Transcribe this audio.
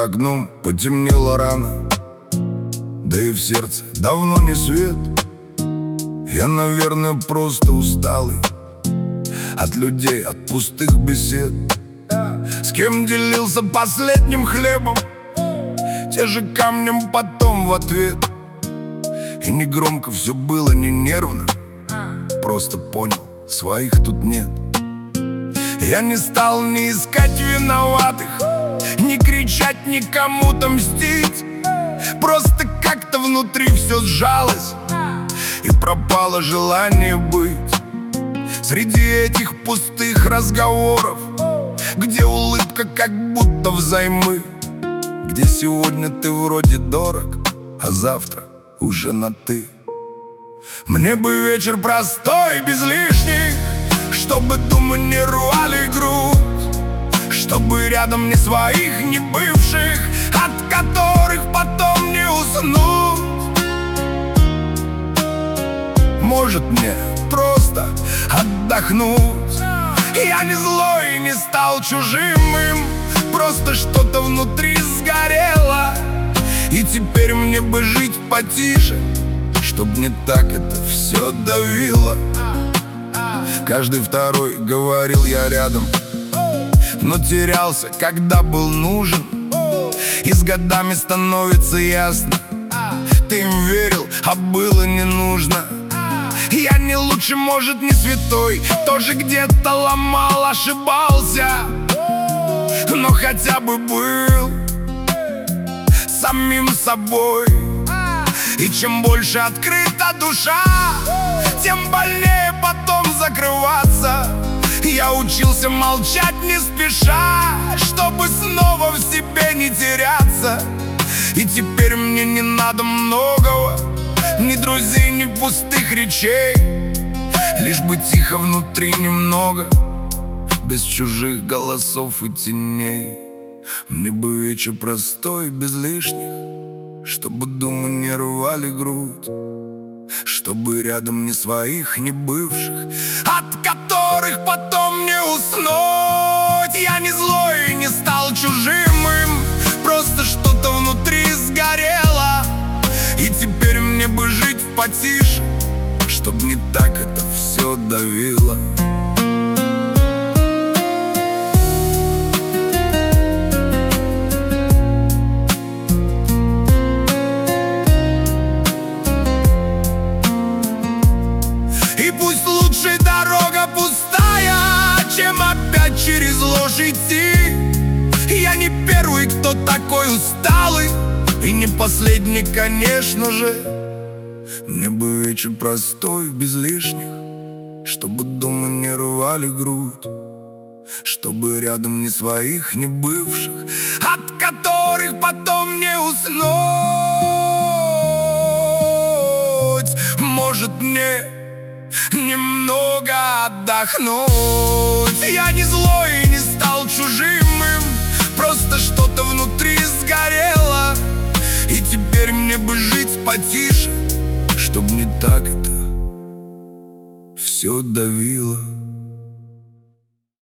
окном потемнело рано, да и в сердце давно не свет. Я, наверное, просто усталый от людей, от пустых бесед. С кем делился последним хлебом, те же камнем потом в ответ. И не громко все было, не нервно, просто понял, своих тут нет. Я не стал ни искать виноватых, ни кричать, ни кому-то мстить. Просто как-то внутри все сжалось, и пропало желание быть среди этих пустых разговоров, где улыбка как будто взаймы, где сегодня ты вроде дорог, а завтра уже на «ты». Мне бы вечер простой, без лишних, чтобы думы не рвали грудь, чтобы рядом ни своих, ни бывших, от которых потом не уснуть. Может мне просто отдохнуть? Я не злой и не стал чужим им, просто что-то внутри сгорело. И теперь мне бы жить потише, чтоб не так это все давило. Каждый второй говорил я рядом, но терялся, когда был нужен. И с годами становится ясно, ты им верил, а было не нужно. Я не лучше, может, не святой, тоже где-то ломал, ошибался, но хотя бы был самим собой. И чем больше открыта душа, тем больнее потом закрываться. Я учился молчать не спеша, чтобы снова в себе не теряться. И теперь мне не надо многого, ни друзей, ни пустых речей, лишь бы тихо внутри немного, без чужих голосов и теней. Мне бы вечер простой, без лишних, чтобы думы не рвали грудь, чтобы рядом ни своих, ни бывших, от которых потом не уснуть. Я не злой и не стал чужим им, просто что-то внутри сгорело. И теперь мне бы жить потише, чтоб не так это все давило. И пусть лучше дорога пустая, чем опять через ложь идти. Я не первый, кто такой усталый, и не последний, конечно же. Мне бы вечер простой, без лишних, чтобы думы не рвали грудь, чтобы рядом ни своих, ни бывших, от которых потом не уснуть. Может мне немного отдохнуть? Я не злой и не стал чужим им, просто что-то внутри сгорело. И теперь мне бы жить потише, чтоб не так это все давило.